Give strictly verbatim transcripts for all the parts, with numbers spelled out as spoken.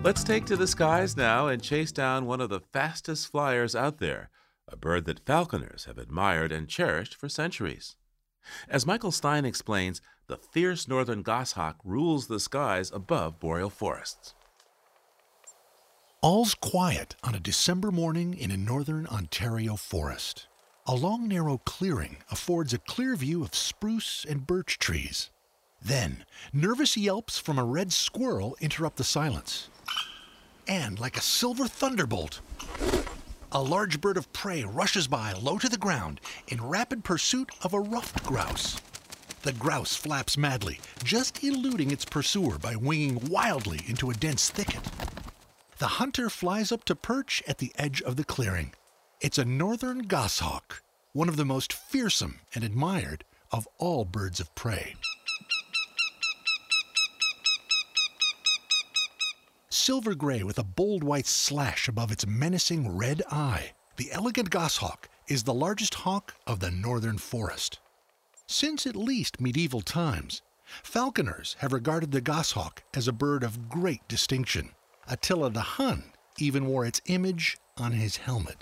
Let's take to the skies now and chase down one of the fastest flyers out there, a bird that falconers have admired and cherished for centuries. As Michael Stein explains, the fierce northern goshawk rules the skies above boreal forests. All's quiet on a December morning in a northern Ontario forest. A long, narrow clearing affords a clear view of spruce and birch trees. Then, nervous yelps from a red squirrel interrupt the silence. And like a silver thunderbolt, a large bird of prey rushes by low to the ground in rapid pursuit of a ruffed grouse. The grouse flaps madly, just eluding its pursuer by winging wildly into a dense thicket. The hunter flies up to perch at the edge of the clearing. It's a northern goshawk, one of the most fearsome and admired of all birds of prey. Silver gray with a bold white slash above its menacing red eye, the elegant goshawk is the largest hawk of the northern forest. Since at least medieval times, falconers have regarded the goshawk as a bird of great distinction. Attila the Hun even wore its image on his helmet.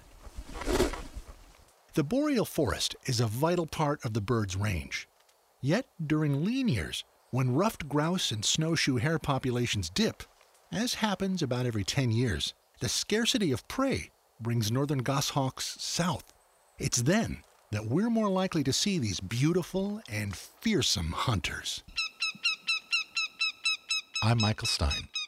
The boreal forest is a vital part of the bird's range. Yet during lean years, when ruffed grouse and snowshoe hare populations dip, as happens about every ten years, the scarcity of prey brings northern goshawks south. It's then that we're more likely to see these beautiful and fearsome hunters. I'm Michael Stein.